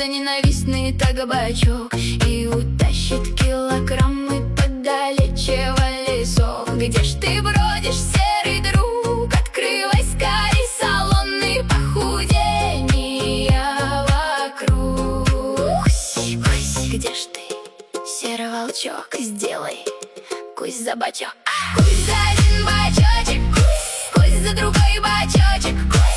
за ненавистный табачок и утащит килограммы подалече лесов. Где ж ты бродишь, серый друг? Открывай скорей салонный, похудения вокруг. Где ж ты, серый волчок? Сделай кусь за бачок, кусь за один бачочек, кусь за другой бачочек, кусь